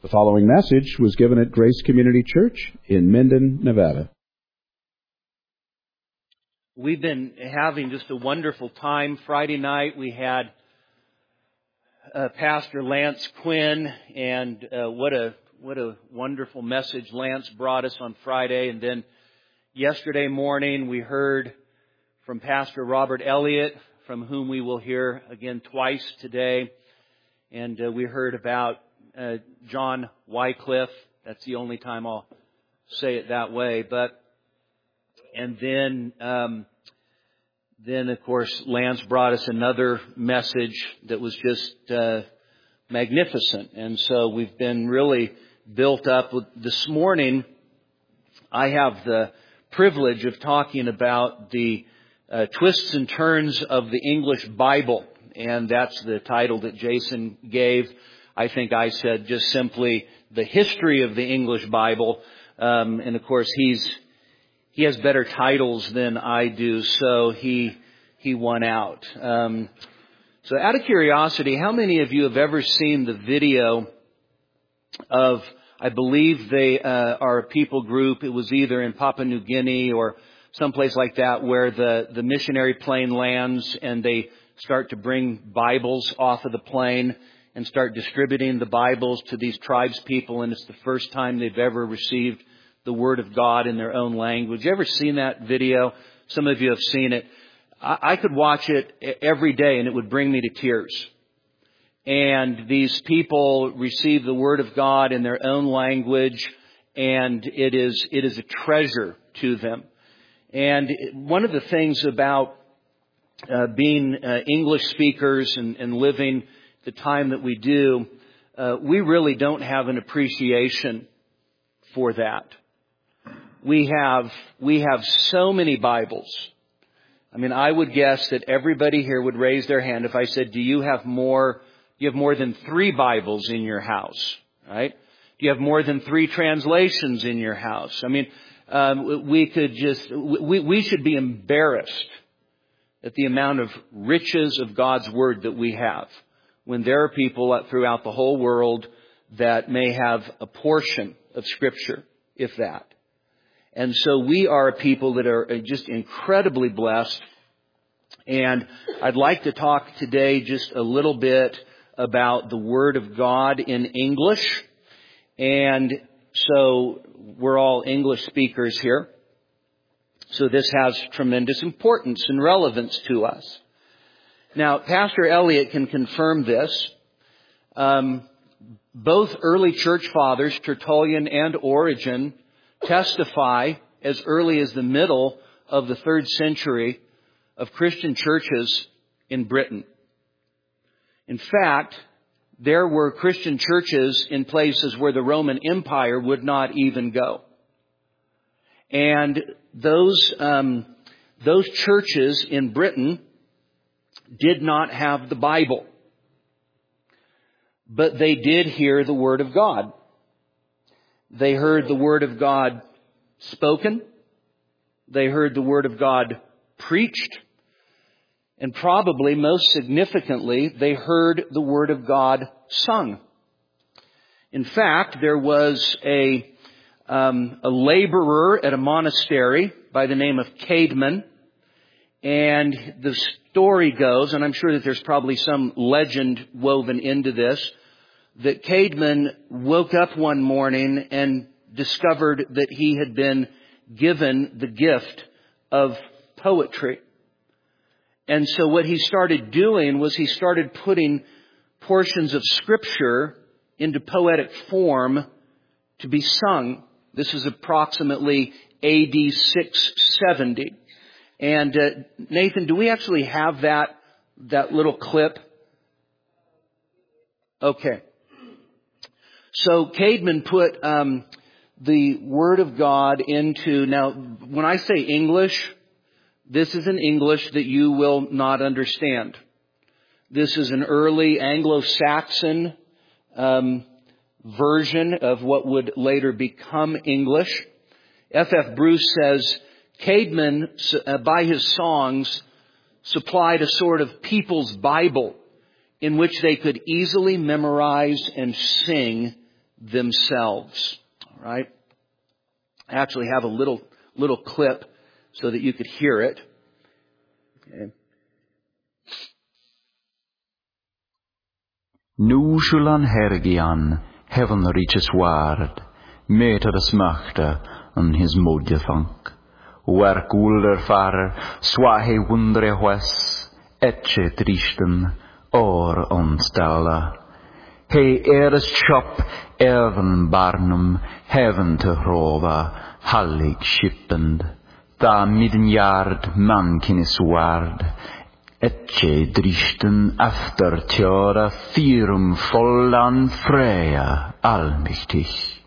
The following message was given at Grace Community Church in Minden, Nevada. We've been having just a wonderful time. Friday night we had Pastor Lance Quinn, and what a wonderful message Lance brought us on Friday. And then yesterday morning we heard from Pastor Robert Elliott, from whom we will hear again twice today. And we heard about John Wycliffe. That's the only time I'll say it that way. And then of course Lance brought us another message that was just magnificent. And so we've been really built up. This morning I have the privilege of talking about the twists and turns of the English Bible. And that's the title that Jason gave. I think I said just simply the history of the English Bible. And of course he has better titles than I do, so he won out. So out of curiosity, how many of you have ever seen the video of, I believe they are a people group, it was either in Papua New Guinea or someplace like that, where the missionary plane lands and they start to bring Bibles off of the plane and start distributing the Bibles to these tribes people, and it's the first time they've ever received the Word of God in their own language. You ever seen that video? Some of you have seen it. I could watch it every day and it would bring me to tears. And these people receive the Word of God in their own language, and it is a treasure to them. And one of the things about being English speakers and living the time that we do, we really don't have an appreciation for that. We have so many Bibles. I mean, I would guess that everybody here would raise their hand if I said, do you have more than 3 Bibles in your house, right? Do you have more than 3 translations in your house? I mean, we should be embarrassed at the amount of riches of God's Word that we have, when there are people throughout the whole world that may have a portion of Scripture, if that. And so we are a people that are just incredibly blessed. And I'd like to talk today just a little bit about the Word of God in English. And so we're all English speakers here. So this has tremendous importance and relevance to us. Now, Pastor Elliott can confirm this. Both early church fathers, Tertullian and Origen, testify as early as the middle of the 3rd century of Christian churches in Britain. In fact, there were Christian churches in places where the Roman Empire would not even go. And those churches in Britain did not have the Bible, but they did hear the Word of God. They heard the Word of God spoken. They heard the Word of God preached. And probably most significantly, they heard the Word of God sung. In fact, there was a laborer at a monastery by the name of Caedmon. And the story goes, and I'm sure that there's probably some legend woven into this, that Caedmon woke up one morning and discovered that he had been given the gift of poetry. And so what he started doing was he started putting portions of Scripture into poetic form to be sung. This is approximately AD 670. And Nathan, do we actually have that little clip? Okay. So Caedmon put the Word of God into, now when I say English, this is an English that you will not understand. This is an early Anglo-Saxon version of what would later become English. F.F. Bruce says, Caedmon, by his songs, supplied a sort of people's Bible in which they could easily memorize and sing themselves. All right? I actually have a little clip so that you could hear it. Okay. Nu skulle han hergian, heaven reaches ward, meter de smachte on his modjefank. Werk ulder far, swahe wundre wes, etche tristen, or onstella. He eres chop, even barnum, heaven te rova, hallig shippend. Da midden yard man kinnis ward, etche dristen after tjara firum vollan Freya allmächtig.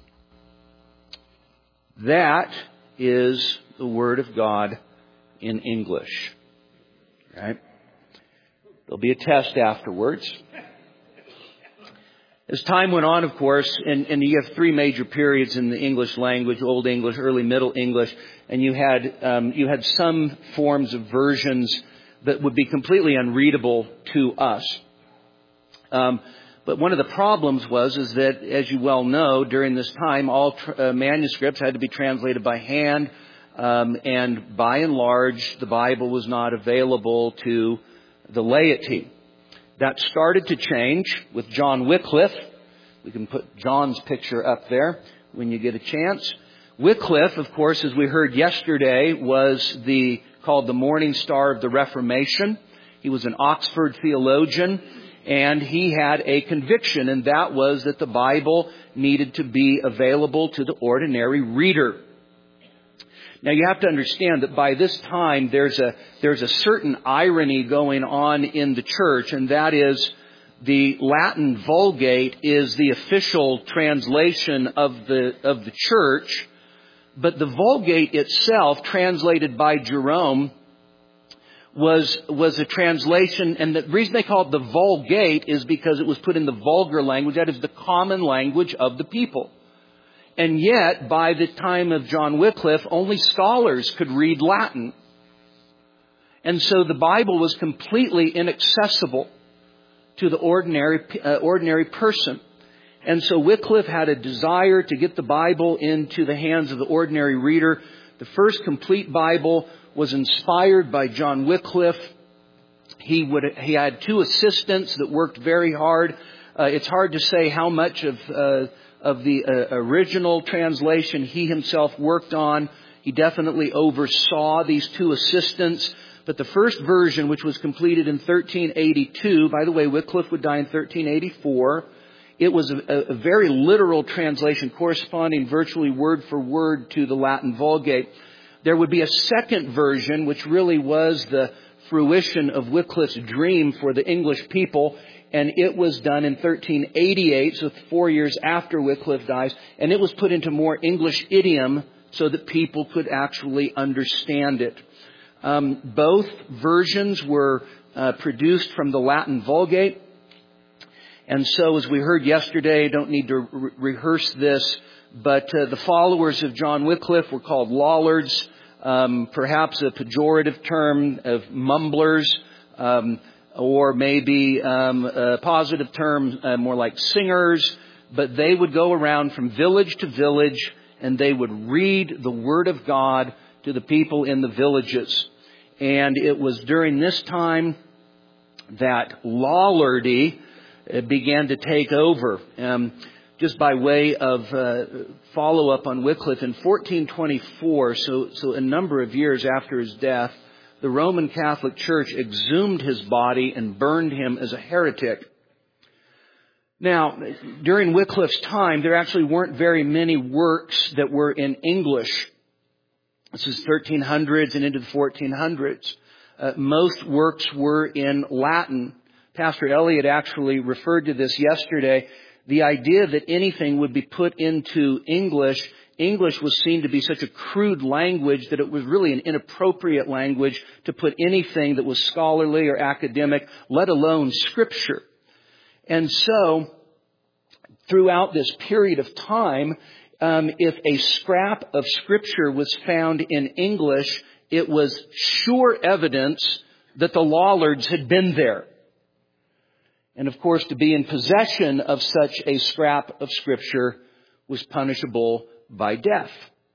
That is the Word of God in English. Right? There'll be a test afterwards. As time went on, of course, and you have three major periods in the English language: Old English, Early Middle English, and you had some forms of versions that would be completely unreadable to us. But one of the problems is that, as you well know, during this time, all manuscripts had to be translated by hand, and by and large, the Bible was not available to the laity. That started to change with John Wycliffe. We can put John's picture up there when you get a chance. Wycliffe, of course, as we heard yesterday, was called the Morning Star of the Reformation. He was an Oxford theologian, and he had a conviction, and that was that the Bible needed to be available to the ordinary reader. Now you have to understand that by this time there's a certain irony going on in the church, and that is the Latin Vulgate is the official translation of the church, but the Vulgate itself, translated by Jerome, was a translation, and the reason they call it the Vulgate is because it was put in the vulgar language, that is the common language of the people. And yet, by the time of John Wycliffe, only scholars could read Latin. And so the Bible was completely inaccessible to the ordinary person. And so Wycliffe had a desire to get the Bible into the hands of the ordinary reader. The first complete Bible was inspired by John Wycliffe. He had two assistants that worked very hard. It's hard to say how much of the original translation he himself worked on. He definitely oversaw these two assistants. But the first version, which was completed in 1382, by the way, Wycliffe would die in 1384. It was a very literal translation, corresponding virtually word for word to the Latin Vulgate. There would be a second version, which really was the fruition of Wycliffe's dream for the English people. And it was done in 1388, so 4 years after Wycliffe dies. And it was put into more English idiom so that people could actually understand it. Both versions were produced from the Latin Vulgate. And so, as we heard yesterday, don't need to rehearse this, but the followers of John Wycliffe were called Lollards, perhaps a pejorative term of mumblers, or maybe a positive term, more like singers. But they would go around from village to village, and they would read the Word of God to the people in the villages. And it was during this time that Lollardy began to take over. Just by way of follow-up on Wycliffe, in 1424, so a number of years after his death, the Roman Catholic Church exhumed his body and burned him as a heretic. Now, during Wycliffe's time, there actually weren't very many works that were in English. This is 1300s and into the 1400s. Most works were in Latin. Pastor Elliott actually referred to this yesterday. The idea that anything would be put into English was seen to be such a crude language that it was really an inappropriate language to put anything that was scholarly or academic, let alone Scripture. And so, throughout this period of time, if a scrap of Scripture was found in English, it was sure evidence that the Lollards had been there. And of course, to be in possession of such a scrap of Scripture was punishable by death.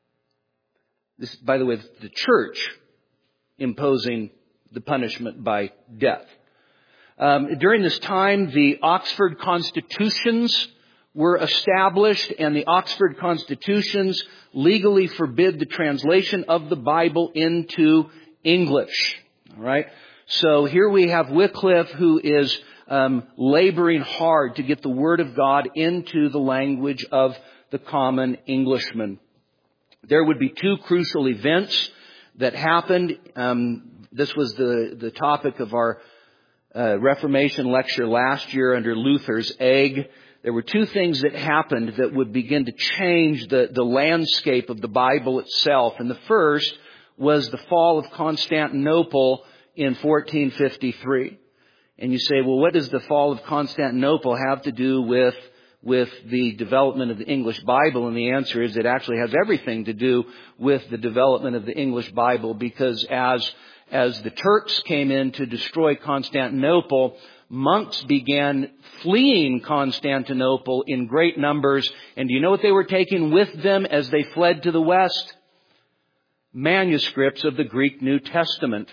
This, by the way, the church imposing the punishment by death. During this time, the Oxford Constitutions were established, and the Oxford Constitutions legally forbid the translation of the Bible into English. All right. So here we have Wycliffe, who is laboring hard to get the Word of God into the language of the common Englishman. There would be two crucial events that happened. This was the topic of our Reformation lecture last year under Luther's egg. There were two things that happened that would begin to change the landscape of the Bible itself. And the first was the fall of Constantinople in 1453. And you say, well, what does the fall of Constantinople have to do with the development of the English Bible? And the answer is it actually has everything to do with the development of the English Bible, because as the Turks came in to destroy Constantinople, monks began fleeing Constantinople in great numbers. And do you know what they were taking with them as they fled to the west? Manuscripts of the Greek New Testament.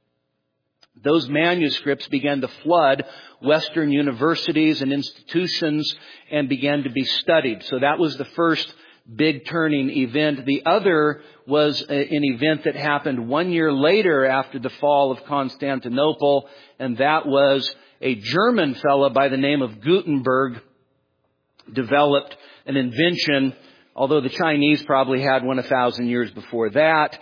Those manuscripts began to flood Western universities and institutions and began to be studied. So that was the first big turning event. The other was an event that happened 1 year later after the fall of Constantinople, and that was a German fellow by the name of Gutenberg developed an invention, although the Chinese probably had one 1,000 years before that.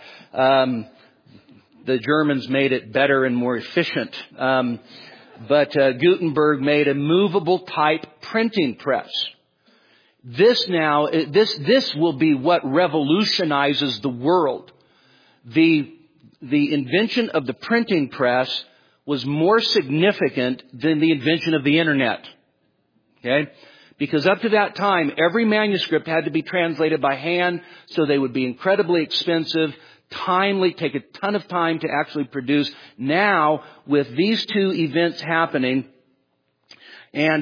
The Germans made it better and more efficient. But Gutenberg made a movable type printing press. This will be what revolutionizes the world. The invention of the printing press was more significant than the invention of the internet. Okay? Because up to that time, every manuscript had to be translated by hand, so they would be incredibly expensive, timely, take a ton of time to actually produce. Now, with these two events happening, and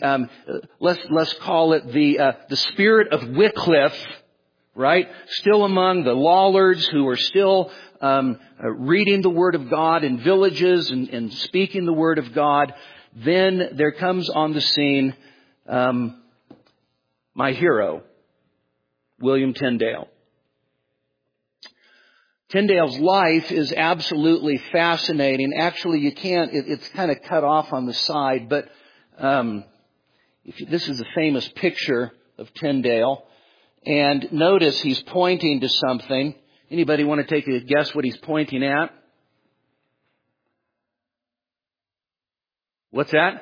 let's call it the spirit of Wycliffe, right? Still among the Lollards who are still reading the Word of God in villages and speaking the Word of God. Then there comes on the scene my hero, William Tyndale. Tyndale's life is absolutely fascinating. Actually, it's kind of cut off on the side, but this is a famous picture of Tyndale. And notice he's pointing to something. Anybody want to take a guess what he's pointing at? What's that?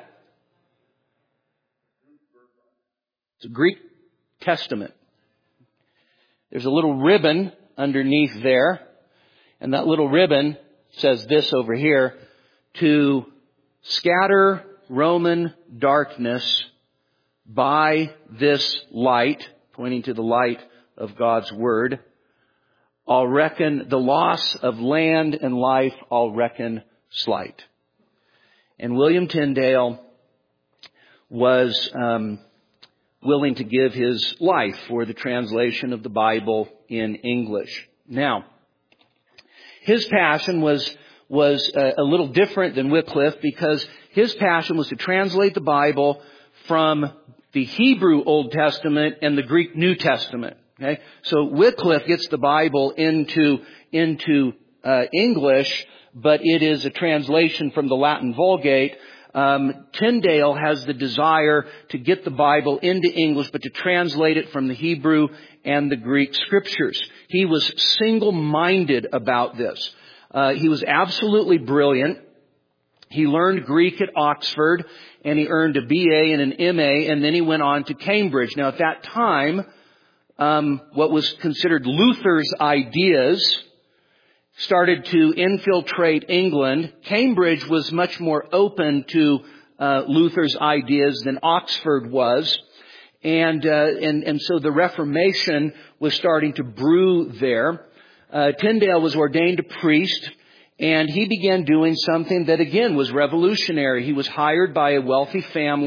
It's a Greek Testament. There's a little ribbon underneath there. And that little ribbon says this over here: to scatter Roman darkness by this light, pointing to the light of God's Word, I'll reckon the loss of land and life, I'll reckon slight. And William Tyndale was willing to give his life for the translation of the Bible in English. Now, his passion was a little different than Wycliffe, because his passion was to translate the Bible from the Hebrew Old Testament and the Greek New Testament. Okay, so Wycliffe gets the Bible into English, but it is a translation from the Latin Vulgate. Tyndale has the desire to get the Bible into English, but to translate it from the Hebrew and the Greek Scriptures. He was single-minded about this. He was absolutely brilliant. He learned Greek at Oxford, and he earned a BA and an MA, and then he went on to Cambridge. Now, at that time, what was considered Luther's ideas started to infiltrate England. Cambridge was much more open to Luther's ideas than Oxford was. And so the Reformation was starting to brew there. Tyndale was ordained a priest, and he began doing something that again was revolutionary. He was hired by a wealthy family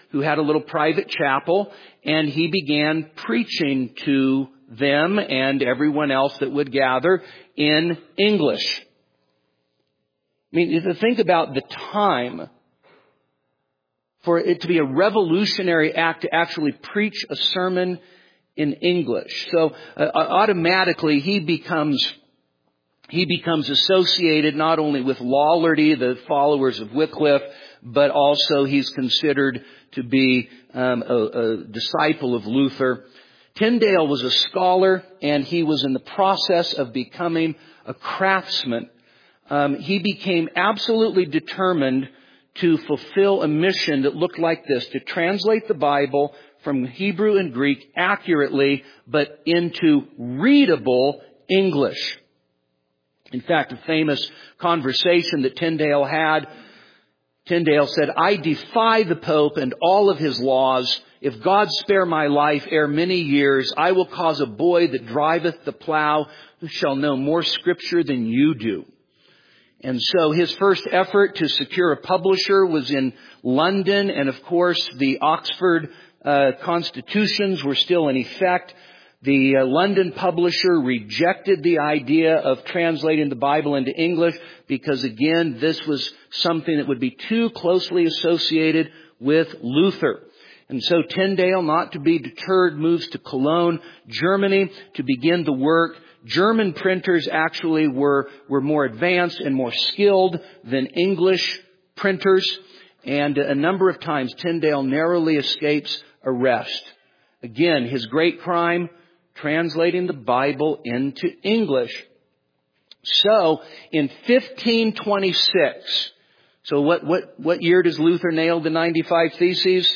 who had a little private chapel, and he began preaching to them and everyone else that would gather in English. I mean, if you think about the time for it to be a revolutionary act to actually preach a sermon in English. So automatically he becomes associated not only with Lollardy, the followers of Wycliffe, but also he's considered to be a disciple of Luther. Tyndale was a scholar, and he was in the process of becoming a craftsman. He became absolutely determined to fulfill a mission that looked like this: to translate the Bible from Hebrew and Greek accurately, but into readable English. In fact, a famous conversation that Tyndale had, Tyndale said, "I defy the Pope and all of his laws. If God spare my life ere many years, I will cause a boy that driveth the plow who shall know more Scripture than you do." And so his first effort to secure a publisher was in London, and of course the Oxford constitutions were still in effect. The London publisher rejected the idea of translating the Bible into English because, again, this was something that would be too closely associated with Luther. And so Tyndale, not to be deterred, moves to Cologne, Germany, to begin the work. German printers actually were more advanced and more skilled than English printers. And a number of times Tyndale narrowly escapes arrest. Again, his great crime, translating the Bible into English. So, in 1526, so what year does Luther nail the 95 Theses?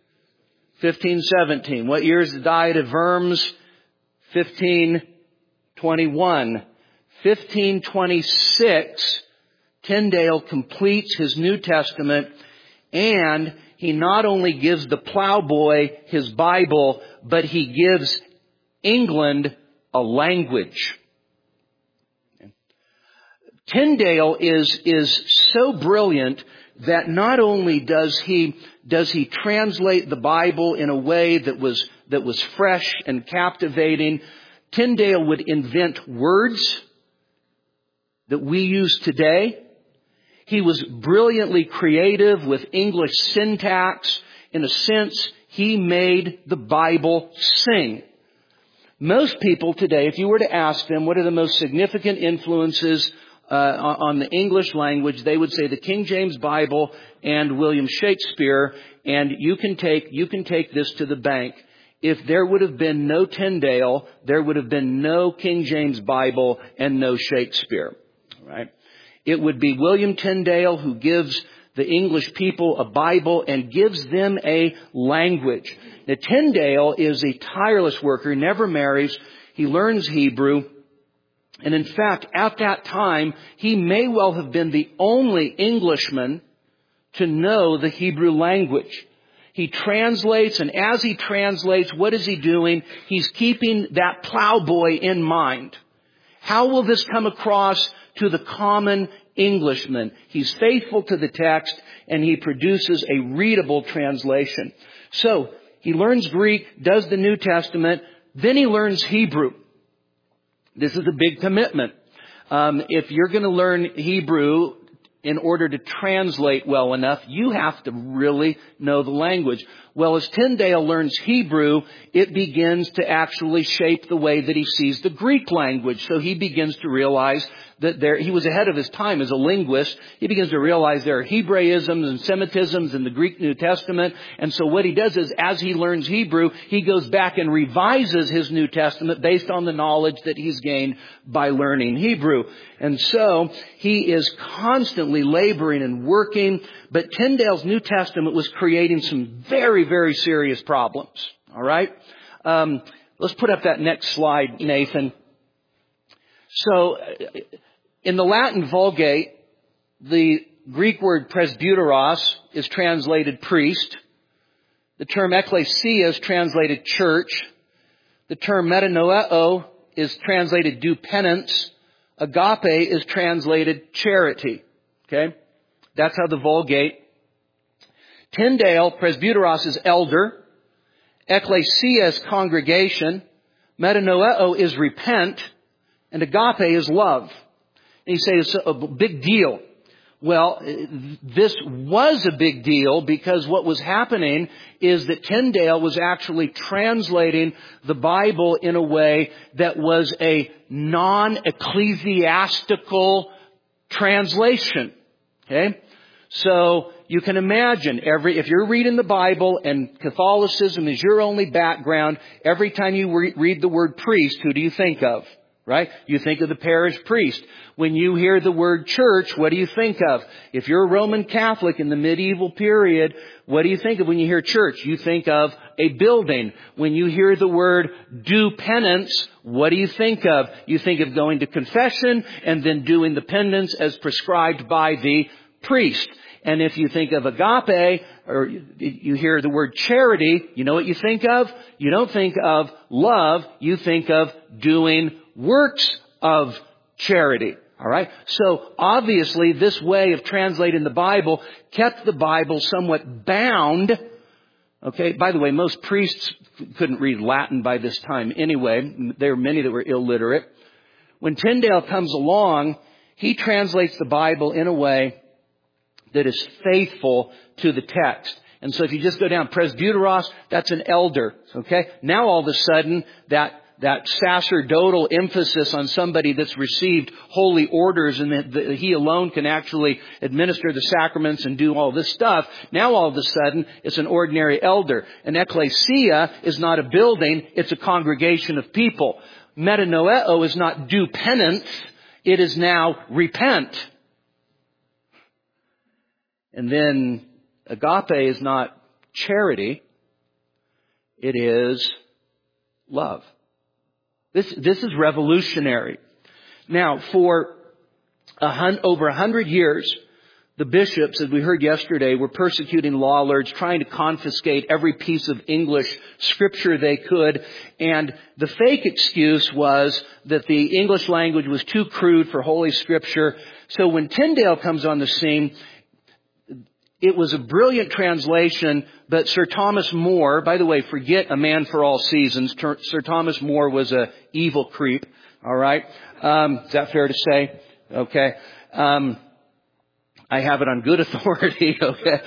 1517. What year is the Diet of Worms? 1521. 1526, Tyndale completes his New Testament, and he not only gives the plowboy his Bible, but he gives England a language. Tyndale is so brilliant that not only does he translate the Bible in a way that was fresh and captivating, Tyndale would invent words that we use today. He was brilliantly creative with English syntax. In a sense, he made the Bible sing. Most people today, if you were to ask them what are the most significant influences on the English language, they would say the King James Bible and William Shakespeare. And you can take this to the bank. If there would have been no Tyndale, there would have been no King James Bible and no Shakespeare. Right? It would be William Tyndale who gives the English people a Bible and gives them a language. Now, Tyndale is a tireless worker, never marries. He learns Hebrew. And in fact, at that time, he may well have been the only Englishman to know the Hebrew language. He translates, and as he translates, what is he doing? He's keeping that plowboy in mind. How will this come across to the common Englishman? He's faithful to the text, and he produces a readable translation. So, he learns Greek, does the New Testament, then he learns Hebrew. This is a big commitment. If you're going to learn Hebrew in order to translate well enough, you have to really know the language. Well, as Tyndale learns Hebrew, it begins to actually shape the way that he sees the Greek language. So he begins to realize that he was ahead of his time as a linguist. He begins to realize there are Hebraisms and Semitisms in the Greek New Testament. And so what he does is, as he learns Hebrew, he goes back and revises his New Testament based on the knowledge that he's gained by learning Hebrew. And so he is constantly laboring and working. But Tyndale's New Testament was creating some very, very serious problems. All right? Let's put up that next slide, Nathan. So, in the Latin Vulgate, the Greek word presbyteros is translated priest. The term ekklesia is translated church. The term metanoeo is translated do penance. Agape is translated charity. Okay? That's how the Vulgate. Tyndale, presbyteros, is elder. Ecclesia is congregation. Metanoeo is repent. And agape is love. And you say it's a big deal. Well, this was a big deal because what was happening is that Tyndale was actually translating the Bible in a way that was a non-ecclesiastical translation. Okay? So you can imagine if you're reading the Bible and Catholicism is your only background, every time you read the word priest, who do you think of? Right? You think of the parish priest. When you hear the word church, what do you think of? If you're a Roman Catholic in the medieval period, what do you think of when you hear church? You think of a building. When you hear the word do penance, what do you think of? You think of going to confession and then doing the penance as prescribed by the priest. And if you think of agape, or you hear the word charity, you know what you think of? You don't think of love, you think of doing works of charity. All right? So obviously this way of translating the Bible kept the Bible somewhat bound. Okay? By the way, most priests couldn't read Latin by this time anyway. There were many that were illiterate. When Tyndale comes along, he translates the Bible in a way that is faithful to the text. And so if you just go down, presbyteros, that's an elder. Okay? Now all of a sudden, that sacerdotal emphasis on somebody that's received holy orders and that he alone can actually administer the sacraments and do all this stuff. Now all of a sudden, it's an ordinary elder. An ecclesia is not a building, it's a congregation of people. Metanoeo is not do penance, it is now repent. And then agape is not charity, it is love. This is revolutionary. Now, for over 100 years, the bishops, as we heard yesterday, were persecuting law lords, trying to confiscate every piece of English scripture they could. And the fake excuse was that the English language was too crude for Holy Scripture. So when Tyndale comes on the scene, it was a brilliant translation, but Sir Thomas More, by the way, forget A Man for All Seasons. Sir Thomas More was a evil creep. All right. Is that fair to say? Okay. I have it on good authority. Okay.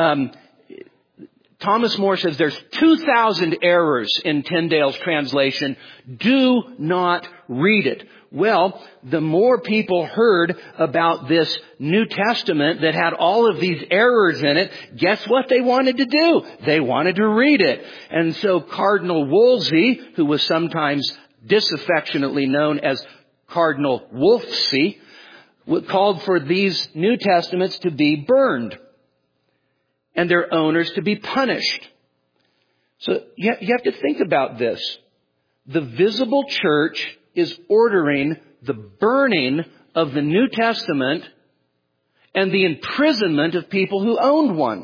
Thomas More says there's 2,000 errors in Tyndale's translation. Do not read it. Well, the more people heard about this New Testament that had all of these errors in it, guess what they wanted to do? They wanted to read it. And so Cardinal Wolsey, who was sometimes disaffectionately known as Cardinal Wolfsey, called for these New Testaments to be burned and their owners to be punished. So you have to think about this. The visible church is ordering the burning of the New Testament and the imprisonment of people who owned one.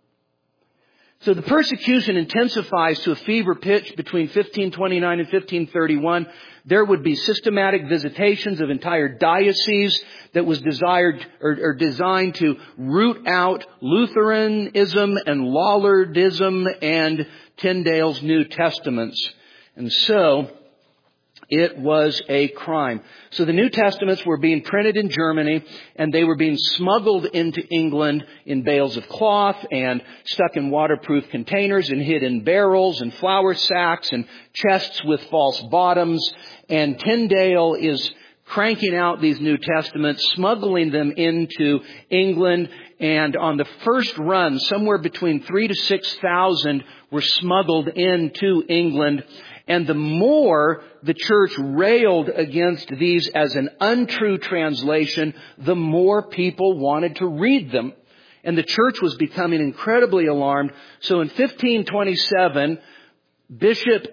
So the persecution intensifies to a fever pitch between 1529 and 1531. There would be systematic visitations of entire dioceses that was designed to root out Lutheranism and Lollardism and Tyndale's New Testaments. And so it was a crime. So the New Testaments were being printed in Germany and they were being smuggled into England in bales of cloth and stuck in waterproof containers and hid in barrels and flour sacks and chests with false bottoms. And Tyndale is cranking out these New Testaments, smuggling them into England. And on the first run, somewhere between 3,000 to 6,000 were smuggled into England. And the more the church railed against these as an untrue translation, the more people wanted to read them. And the church was becoming incredibly alarmed. So in 1527, Bishop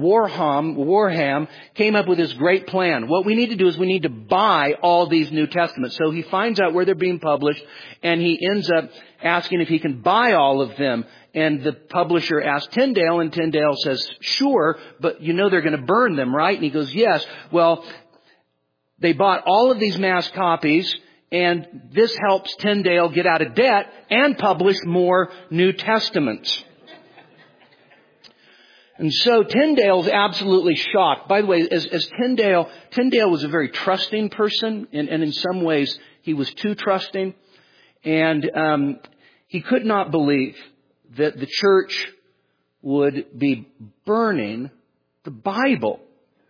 Warham came up with this great plan. What we need to do is we need to buy all these New Testaments. So he finds out where they're being published, and he ends up asking if he can buy all of them. And the publisher asked Tyndale, and Tyndale says, sure, but you know they're going to burn them, right? And he goes, yes. Well, they bought all of these mass copies, And this helps Tyndale get out of debt and publish more New Testaments. And so Tyndale's absolutely shocked. By the way, as Tyndale was a very trusting person, and in some ways he was too trusting. And he could not believe that the church would be burning the Bible.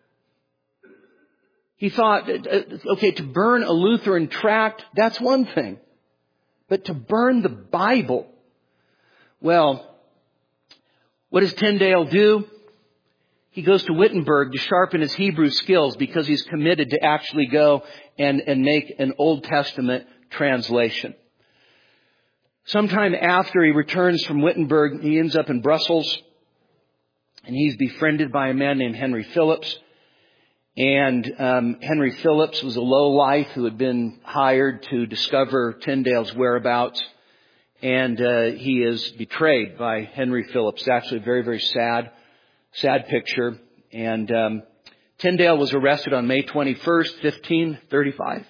He thought, okay, to burn a Lutheran tract, that's one thing. But to burn the Bible, well, what does Tyndale do? He goes to Wittenberg to sharpen his Hebrew skills because he's committed to actually go and make an Old Testament translation. Sometime after he returns from Wittenberg, he ends up in Brussels, and he's befriended by a man named Henry Phillips. And Henry Phillips was a lowlife who had been hired to discover Tyndale's whereabouts. And he is betrayed by Henry Phillips. It's actually a very, very sad picture. And Tyndale was arrested on May 21st, 1535.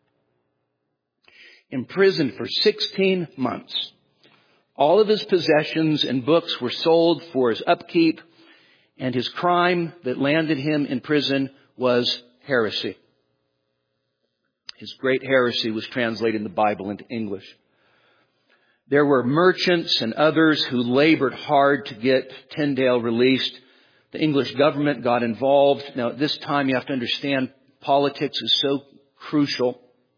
Imprisoned for 16 months. All of his possessions and books were sold for his upkeep. And his crime that landed him in prison was heresy. His great heresy was translating the Bible into English. There were merchants and others who labored hard to get Tyndale released. The English government got involved. Now, at this time, you have to understand, politics is so crucial.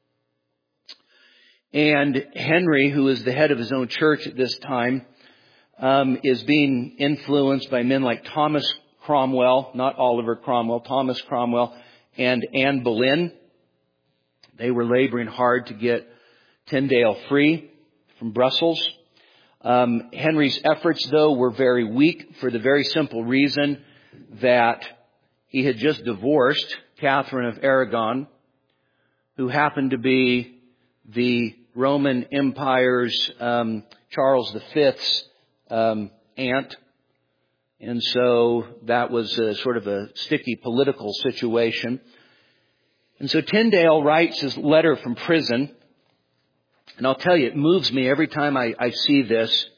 And Henry, who is the head of his own church at this time, is being influenced by men like Thomas Cromwell, not Oliver Cromwell, Thomas Cromwell, and Anne Boleyn. They were laboring hard to get Tyndale free from Brussels. Henry's efforts, though, were very weak for the very simple reason that he had just divorced Catherine of Aragon, who happened to be the Roman Empire's Charles V's aunt. And so that was sort of a sticky political situation. And so Tyndale writes his letter from prison. And I'll tell you, it moves me every time I see this.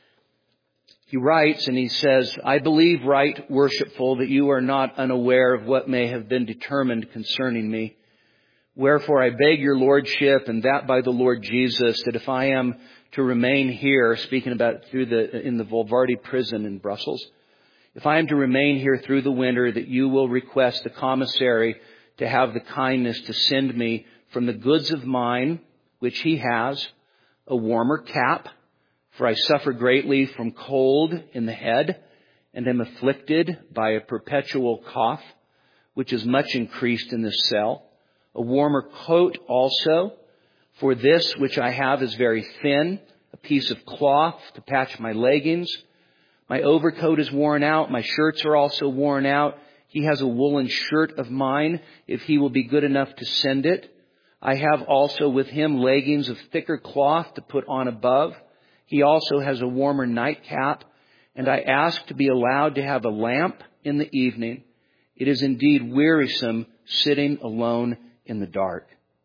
He writes and he says, I believe, right worshipful, that you are not unaware of what may have been determined concerning me. Wherefore I beg your lordship, and that by the Lord Jesus, that if I am to remain here, speaking about in the Volvardi prison in Brussels, if I am to remain here through the winter, that you will request the commissary to have the kindness to send me from the goods of mine, which he has, a warmer cap, for I suffer greatly from cold in the head, and am afflicted by a perpetual cough, which is much increased in this cell. A warmer coat also, for this which I have is very thin, a piece of cloth to patch my leggings. My overcoat is worn out. My shirts are also worn out. He has a woolen shirt of mine, if he will be good enough to send it. I have also with him leggings of thicker cloth to put on above. He also has a warmer nightcap. And I ask to be allowed to have a lamp in the evening. It is indeed wearisome sitting alone in the dark.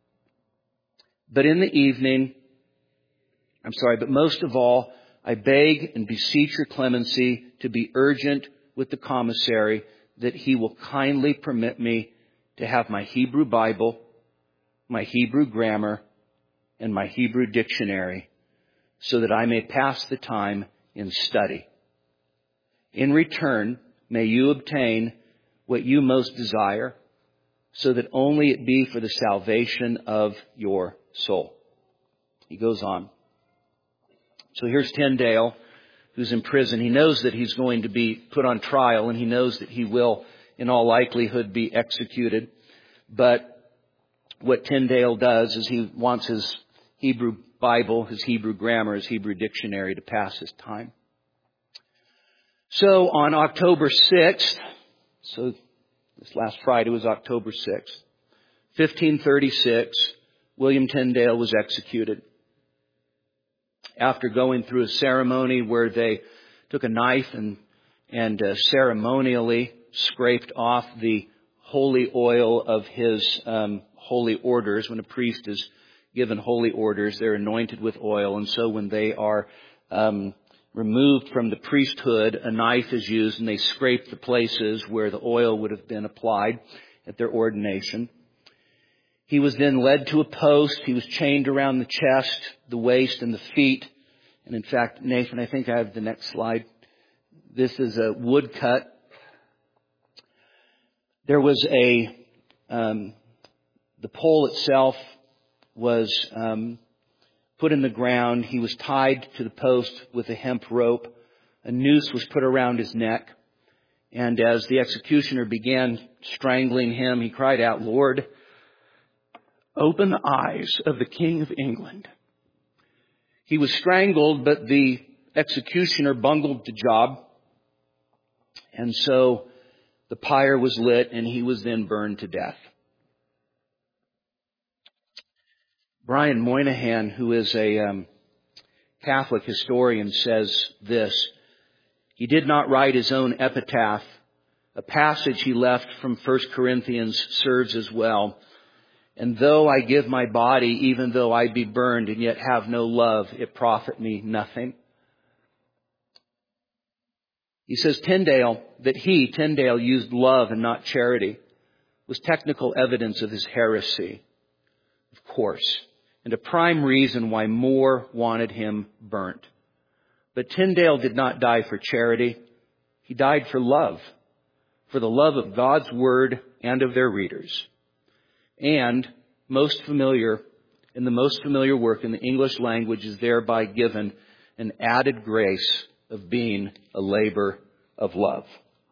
But most of all, I beg and beseech your clemency to be urgent with the commissary, that he will kindly permit me to have my Hebrew Bible, my Hebrew grammar, and my Hebrew dictionary, so that I may pass the time in study. In return, may you obtain what you most desire, so that only it be for the salvation of your soul. He goes on. So here's Tyndale, who's in prison. He knows that he's going to be put on trial, and he knows that he will, in all likelihood, be executed. But what Tyndale does is he wants his Hebrew Bible, his Hebrew grammar, his Hebrew dictionary to pass his time. So on October 6th, so this last Friday was October 6th, 1536, William Tyndale was executed. After going through a ceremony where they took a knife and ceremonially scraped off the holy oil of his holy orders. When a priest is given holy orders. They're anointed with oil. And so when they are removed from the priesthood, a knife is used and they scrape the places where the oil would have been applied at their ordination. He was then led to a post. He was chained around the chest, the waist, and the feet. And in fact, Nathan, I think I have the next slide. This is a woodcut. There was the pole itself was put in the ground. He was tied to the post with a hemp rope. A noose was put around his neck. And as the executioner began strangling him, he cried out, "Lord, open the eyes of the King of England." He was strangled, but the executioner bungled the job. And so the pyre was lit and he was then burned to death. Brian Moynihan, who is a Catholic historian, says this: he did not write his own epitaph. A passage he left from 1 Corinthians serves as well. "And though I give my body, even though I be burned, and yet have no love, it profit me nothing." He says Tyndale used love and not charity, was technical evidence of his heresy, of course, and a prime reason why More wanted him burnt. But Tyndale did not die for charity. He died for love, for the love of God's Word and of their readers. And the most familiar work in the English language is thereby given an added grace of being a labor of love.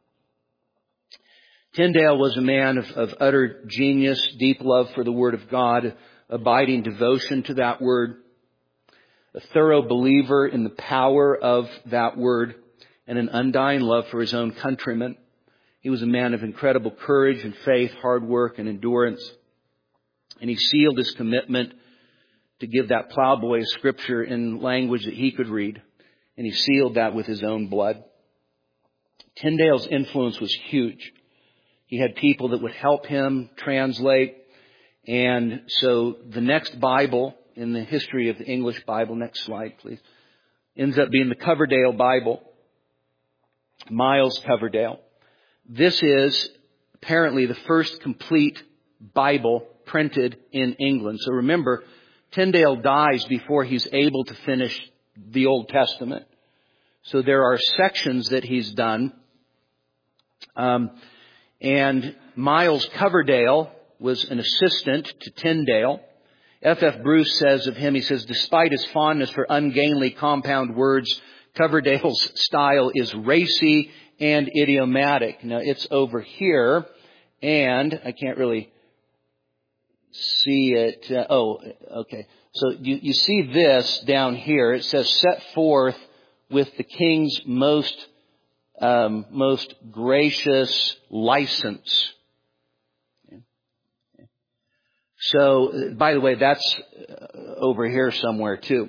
Tyndale was a man of utter genius, deep love for the Word of God, abiding devotion to that Word, a thorough believer in the power of that Word, and an undying love for his own countrymen. He was a man of incredible courage and faith, hard work and endurance. And he sealed his commitment to give that plowboy Scripture in language that he could read. And he sealed that with his own blood. Tyndale's influence was huge. He had people that would help him translate. And so the next Bible in the history of the English Bible, next slide please, ends up being the Coverdale Bible. Miles Coverdale. This is apparently the first complete Bible printed in England. So remember, Tyndale dies before he's able to finish the Old Testament. So there are sections that he's done. And Miles Coverdale was an assistant to Tyndale. F.F. Bruce says of him, he says, despite his fondness for ungainly compound words, Coverdale's style is racy and idiomatic. Now it's over here, and I can't really see it. Okay. So you see this down here. It says, set forth with the king's most gracious license. So, by the way, that's over here somewhere too.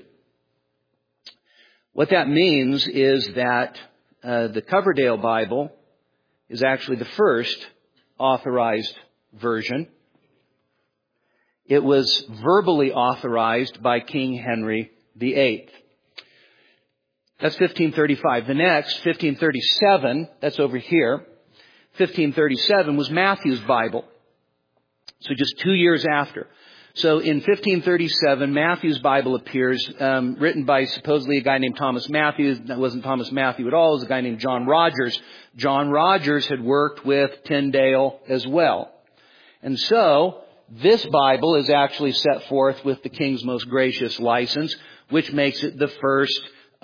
What that means is that the Coverdale Bible is actually the first authorized version. It was verbally authorized by King Henry VIII. That's 1535. The next, 1537, that's over here. 1537 was Matthew's Bible. So just 2 years after. So in 1537, Matthew's Bible appears, written by supposedly a guy named Thomas Matthew. That wasn't Thomas Matthew at all. It was a guy named John Rogers. John Rogers had worked with Tyndale as well. And so this Bible is actually set forth with the King's most gracious license, which makes it the first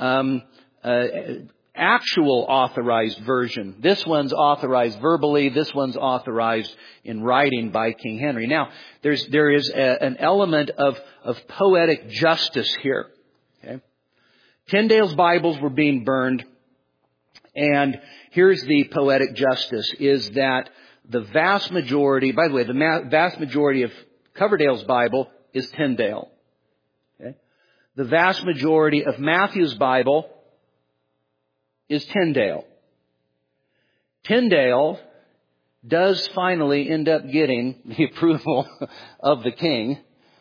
actual authorized version. This one's authorized verbally. This one's authorized in writing by King Henry. Now, there is an element of poetic justice here. Okay? Tyndale's Bibles were being burned, and here's the poetic justice: is that the vast majority, by the way, the vast majority of Coverdale's Bible is Tyndale. Okay? The vast majority of Matthew's Bible is Tyndale. Tyndale does finally end up getting the approval of the king,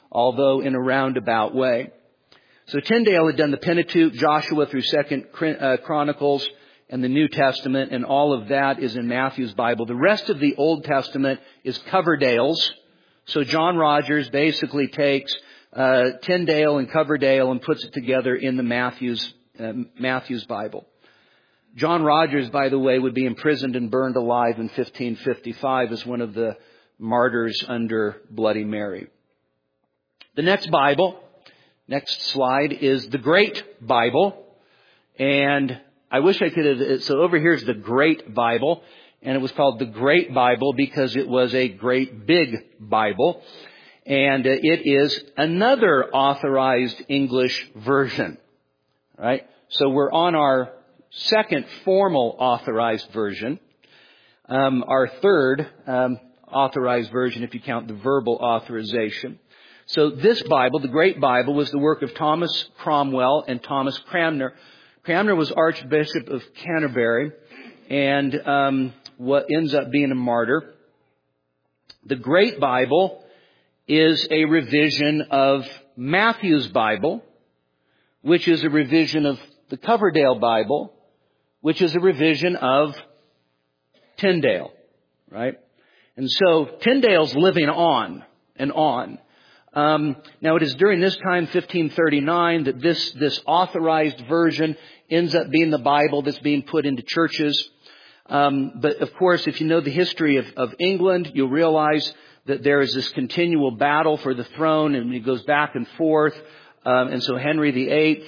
although in a roundabout way. So Tyndale had done the Pentateuch, Joshua through 2nd Chronicles, and the New Testament, and all of that is in Matthew's Bible. The rest of the Old Testament is Coverdale's. So John Rogers basically takes Tyndale and Coverdale and puts it together in the Matthew's Bible. John Rogers, by the way, would be imprisoned and burned alive in 1555 as one of the martyrs under Bloody Mary. The next slide, is the Great Bible. And I wish I could have, so over here is the Great Bible. And it was called the Great Bible because it was a great big Bible. And it is another authorized English version. Right? So we're on our second formal authorized version. Our third authorized version, if you count the verbal authorization. So this Bible, the Great Bible, was the work of Thomas Cromwell and Thomas Cranmer. Cranmer was Archbishop of Canterbury and what ends up being a martyr. The Great Bible is a revision of Matthew's Bible, which is a revision of the Coverdale Bible, which is a revision of Tyndale, right? And so Tyndale's living on and on. Now it is during this time, 1539, that this authorized version ends up being the Bible that's being put into churches. But of course, if you know the history of England, you'll realize that there is this continual battle for the throne, and it goes back and forth. And so Henry VIII,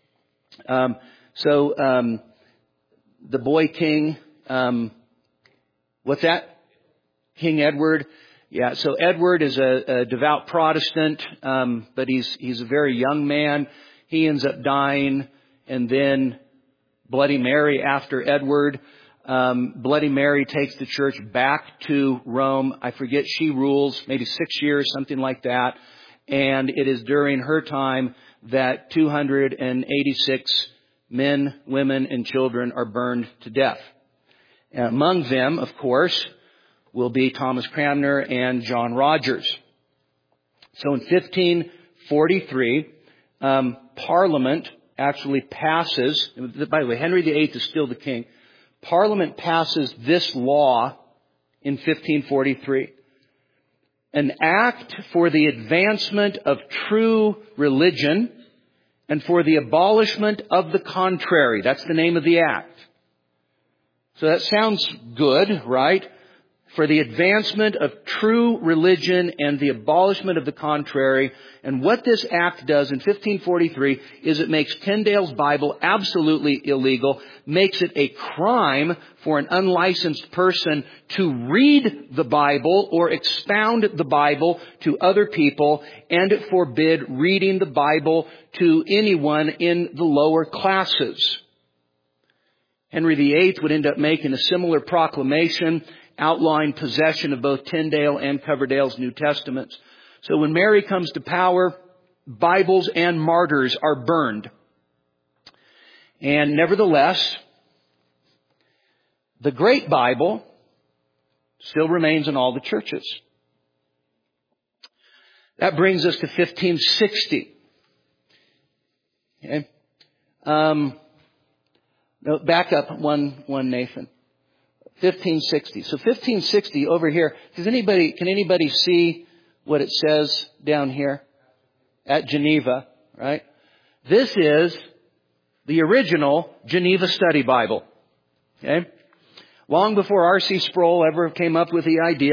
the boy king, what's that? King Edward. Yeah, so Edward is a devout Protestant, but he's a very young man. He ends up dying, and then Bloody Mary after Edward. Bloody Mary takes the church back to Rome. I forget, she rules maybe 6 years, something like that. And it is during her time that 286 men, women, and children are burned to death. Among them, of course, will be Thomas Cranmer and John Rogers. So in 1543, Parliament actually passes, by the way, Henry VIII is still the king. Parliament passes this law in 1543. An act for the advancement of true religion and for the abolishment of the contrary. That's the name of the act. So that sounds good, right? For the advancement of true religion and the abolishment of the contrary. And what this act does in 1543 is it makes Tyndale's Bible absolutely illegal, makes it a crime for an unlicensed person to read the Bible or expound the Bible to other people, and it forbid reading the Bible to anyone in the lower classes. Henry VIII would end up making a similar proclamation outlawing possession of both Tyndale and Coverdale's New Testaments. So when Mary comes to power, Bibles and martyrs are burned. And nevertheless, the Great Bible still remains in all the churches. That brings us to 1560. Okay. No, back up one, Nathan. 1560. So 1560 over here. Can anybody see what it says down here? At Geneva, right? This is the original Geneva Study Bible. Okay? Long before R.C. Sproul ever came up with the idea.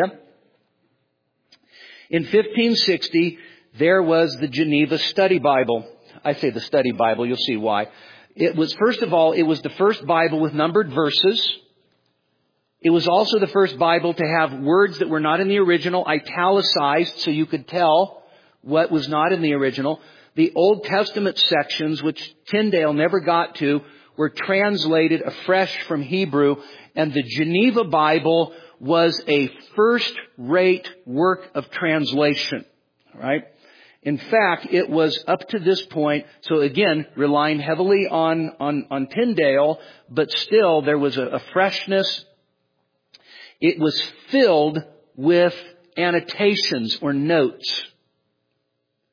In 1560, there was the Geneva Study Bible. I say the Study Bible, you'll see why. It was, first of all, it was the first Bible with numbered verses. It was also the first Bible to have words that were not in the original italicized, so you could tell what was not in the original. The Old Testament sections, which Tyndale never got to, were translated afresh from Hebrew, and the Geneva Bible was a first-rate work of translation. Right? In fact, it was up to this point, so again, relying heavily on Tyndale, but still there was a freshness. It was filled with annotations or notes.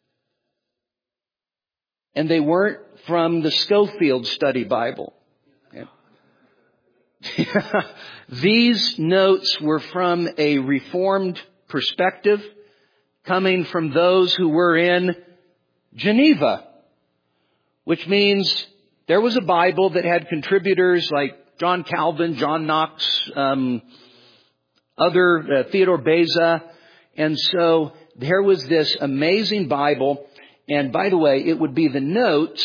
And they weren't from the Scofield Study Bible. Okay. These notes were from a Reformed perspective, coming from those who were in Geneva, which means there was a Bible that had contributors like John Calvin, John Knox, Theodore Beza. And so there was this amazing Bible. And by the way, it would be the notes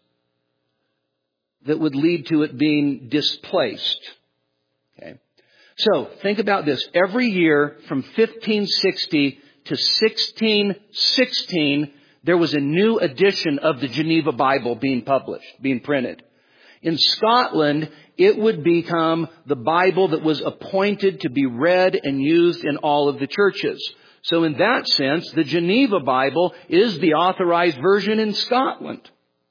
that would lead to it being displaced. Okay. So think about this. Every year from 1560 to 1616, there was a new edition of the Geneva Bible being published, being printed. In Scotland, it would become the Bible that was appointed to be read and used in all of the churches. So in that sense, the Geneva Bible is the authorized version in Scotland.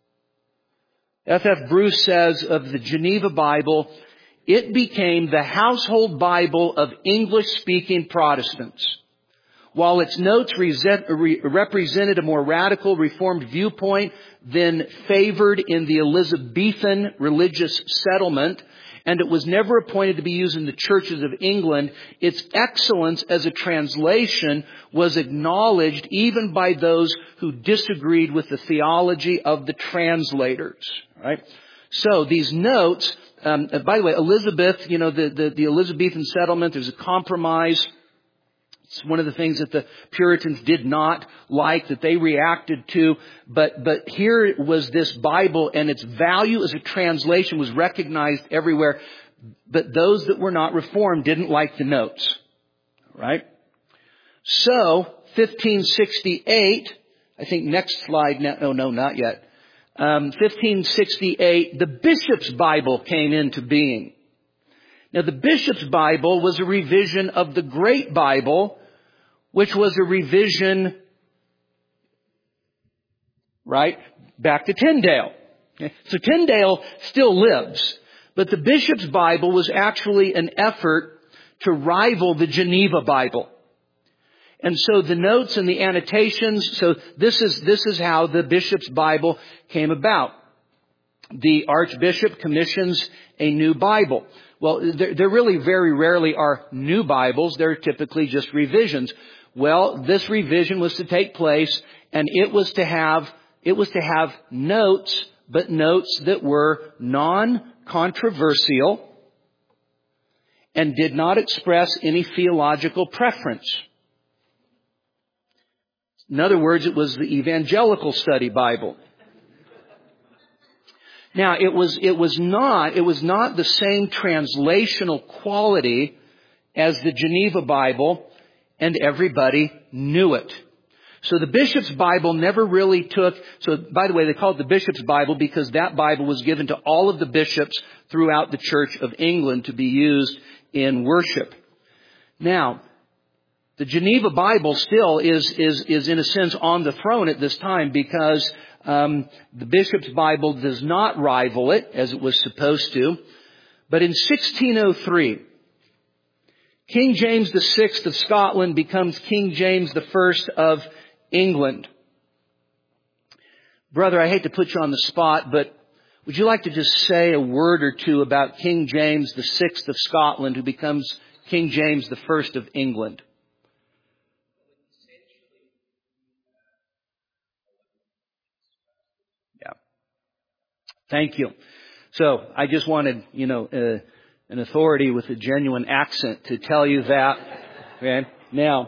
F.F. Bruce says of the Geneva Bible, it became the household Bible of English-speaking Protestants. While its notes represented a more radical Reformed viewpoint than favored in the Elizabethan religious settlement, and it was never appointed to be used in the churches of England, its excellence as a translation was acknowledged even by those who disagreed with the theology of the translators. Right? So these notes, by the way, Elizabeth, the Elizabethan settlement, there's a compromise. It's one of the things that the Puritans did not like, that they reacted to. But here was this Bible, and its value as a translation was recognized everywhere. But those that were not Reformed didn't like the notes. Right? So, 1568, I think next slide, no, not yet. 1568, the Bishop's Bible came into being. Now, the Bishop's Bible was a revision of the Great Bible, which was a revision, right, back to Tyndale. So Tyndale still lives, but the Bishop's Bible was actually an effort to rival the Geneva Bible. And so the notes and the annotations, so this is how the Bishop's Bible came about. The Archbishop commissions a new Bible. Well, there really very rarely are new Bibles. They're typically just revisions. Well, this revision was to take place, and it was to have notes, but notes that were non-controversial and did not express any theological preference. In other words, it was the Evangelical Study Bible. Now, it was not the same translational quality as the Geneva Bible, and everybody knew it. So the Bishop's Bible never really took, so by the way, they call it the Bishop's Bible because that Bible was given to all of the bishops throughout the Church of England to be used in worship. Now, the Geneva Bible still is in a sense on the throne at this time because the Bishop's Bible does not rival it as it was supposed to. But in 1603, King James VI of Scotland becomes King James I of England. Brother, I hate to put you on the spot, but would you like to just say a word or two about King James VI of Scotland, who becomes King James I of England? Yeah. Thank you. So I just wanted, an authority with a genuine accent to tell you that. Okay. Now,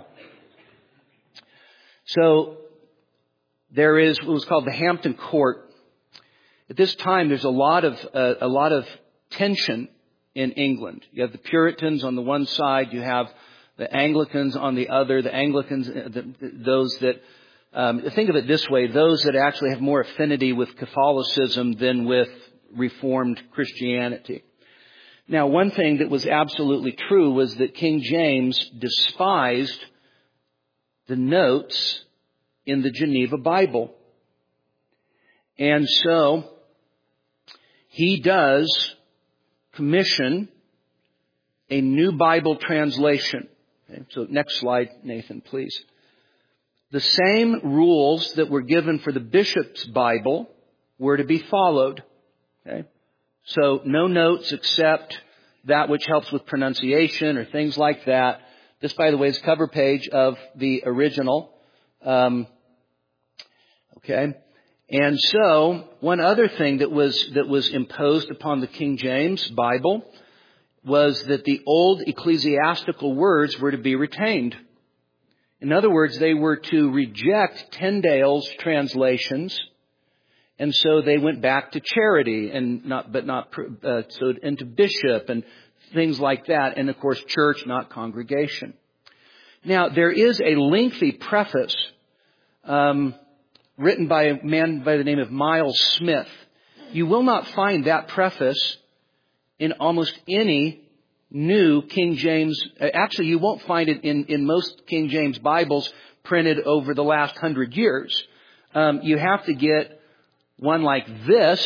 so there is what was called the Hampton Court. At this time, there's a lot of tension in England. You have the Puritans on the one side, you have the Anglicans on the other. The Anglicans, those that think of it this way: those that actually have more affinity with Catholicism than with Reformed Christianity. Now, one thing that was absolutely true was that King James despised the notes in the Geneva Bible. And so he does commission a new Bible translation. Okay, so next slide, Nathan, please. The same rules that were given for the Bishop's Bible were to be followed. Okay? So no notes except that which helps with pronunciation or things like that. This, by the way, is cover page of the original. Okay. And so one other thing that was imposed upon the King James Bible was that the old ecclesiastical words were to be retained. In other words, they were to reject Tyndale's translations, and so they went back to charity and so into bishop and things like that, and of course church, not congregation. Now there is a lengthy preface written by a man by the name of Miles Smith. You will not find that preface in almost any new King James. Actually, you won't find it in most King James Bibles printed over the last 100 years. You have to get one like this,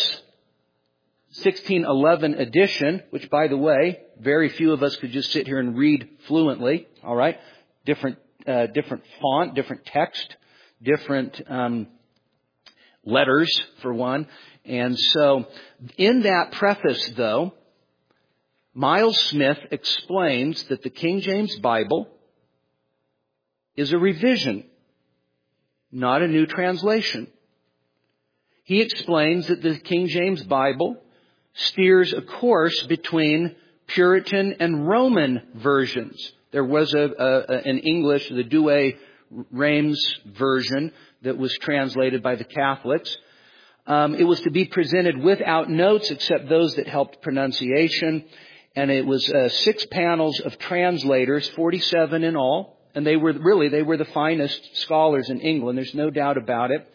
1611 edition, which, by the way, very few of us could just sit here and read fluently. All right, different font, different text, different letters for one. And so, in that preface, though, Miles Smith explains that the King James Bible is a revision, not a new translation. He explains that the King James Bible steers a course between Puritan and Roman versions. There was an English, the Douay-Rheims version that was translated by the Catholics. It was to be presented without notes except those that helped pronunciation. And it was 6 panels of translators, 47 in all. And they were the finest scholars in England. There's no doubt about it.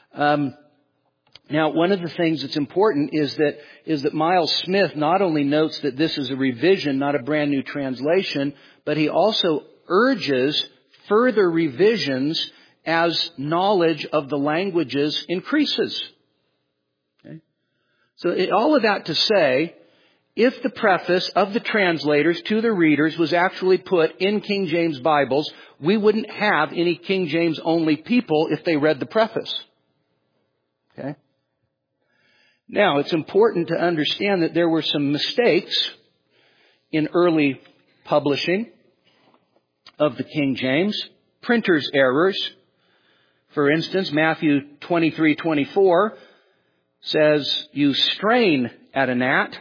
Now, one of the things that's important is that Miles Smith not only notes that this is a revision, not a brand new translation, but he also urges further revisions as knowledge of the languages increases. Okay? So all of that to say, if the preface of the translators to the readers was actually put in King James Bibles, we wouldn't have any King James only people if they read the preface. Okay? Now, it's important to understand that there were some mistakes in early publishing of the King James, printer's errors. For instance, Matthew 23:24 says, "You strain at a gnat."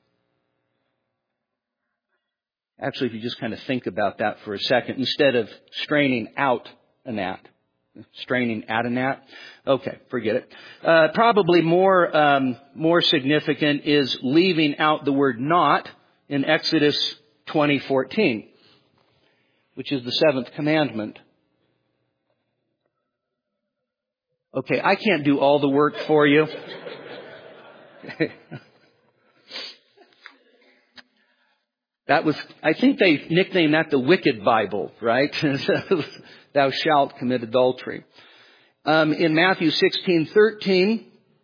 Actually, if you just kind of think about that for a second, instead of straining out a gnat, straining at a gnat. Okay, forget it. Probably more significant is leaving out the word "not" in Exodus 20:14, which is the 7th commandment. Okay, I can't do all the work for you. I think they nicknamed that the Wicked Bible, right? Thou shalt commit adultery. In Matthew 16:13,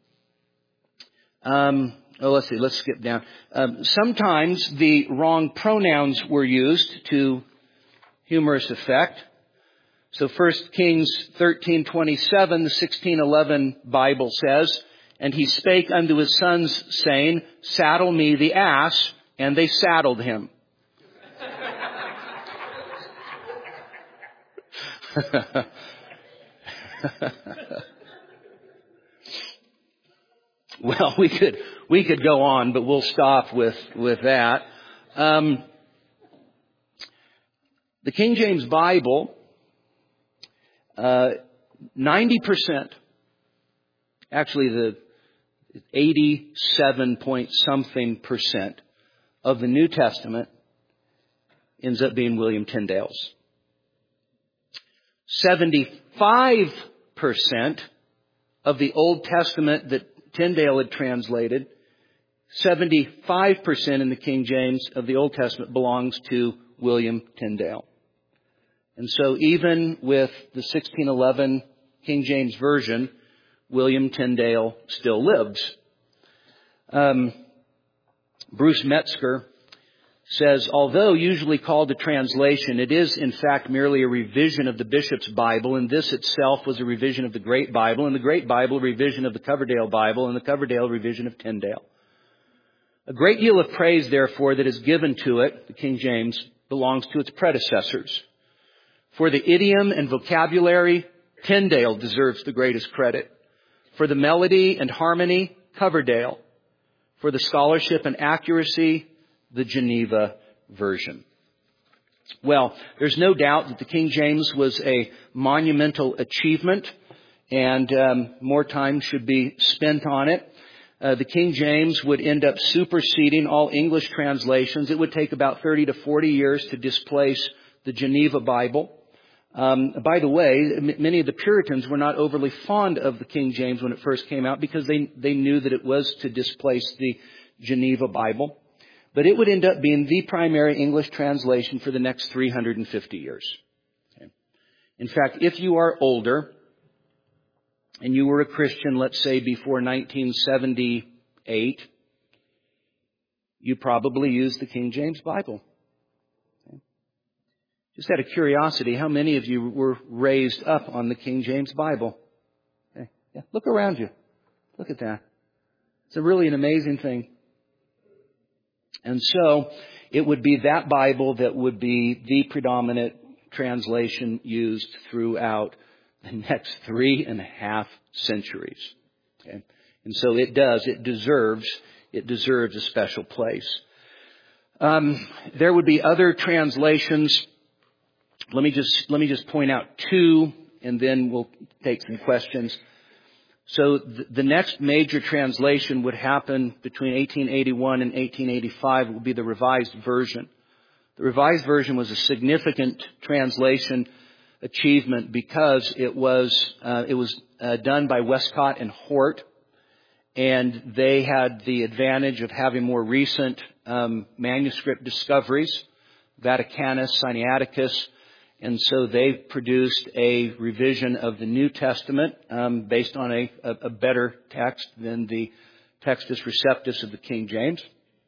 let's skip down. Sometimes the wrong pronouns were used to humorous effect. So 1 Kings 13:27, the 1611 Bible says, "And he spake unto his sons, saying, Saddle me the ass, and they saddled him." Well, we could go on, but we'll stop with that. The King James Bible, 90%, actually the 87 point something percent of the New Testament ends up being William Tyndale's. 75% of the Old Testament that Tyndale had translated, 75% in the King James of the Old Testament belongs to William Tyndale. And so even with the 1611 King James Version, William Tyndale still lives. Bruce Metzger says, although usually called a translation, it is in fact merely a revision of the Bishop's Bible, and this itself was a revision of the Great Bible, and the Great Bible a revision of the Coverdale Bible, and the Coverdale a revision of Tyndale. A great deal of praise, therefore, that is given to it, the King James, belongs to its predecessors. For the idiom and vocabulary, Tyndale deserves the greatest credit. For the melody and harmony, Coverdale. For the scholarship and accuracy, the Geneva Version. Well, there's no doubt that the King James was a monumental achievement, and more time should be spent on it. The King James would end up superseding all English translations. It would take about 30 to 40 years to displace the Geneva Bible. By the way, many of the Puritans were not overly fond of the King James when it first came out because they knew that it was to displace the Geneva Bible. But it would end up being the primary English translation for the next 350 years. Okay. In fact, if you are older and you were a Christian, let's say before 1978, you probably used the King James Bible. Okay. Just out of curiosity, how many of you were raised up on the King James Bible? Okay. Yeah, look around you. Look at that. It's really an amazing thing. And so it would be that Bible that would be the predominant translation used throughout the next 3.5 centuries. Okay? And so it deserves a special place. There would be other translations. Let me just point out two, and then we'll take some questions. So the next major translation would happen between 1881 and 1885. It would be the Revised Version. The Revised Version was a significant translation achievement because it was done by Westcott and Hort, and they had the advantage of having more recent manuscript discoveries, Vaticanus, Sinaiticus. And so they produced a revision of the New Testament based on a better text than the Textus Receptus of the King James.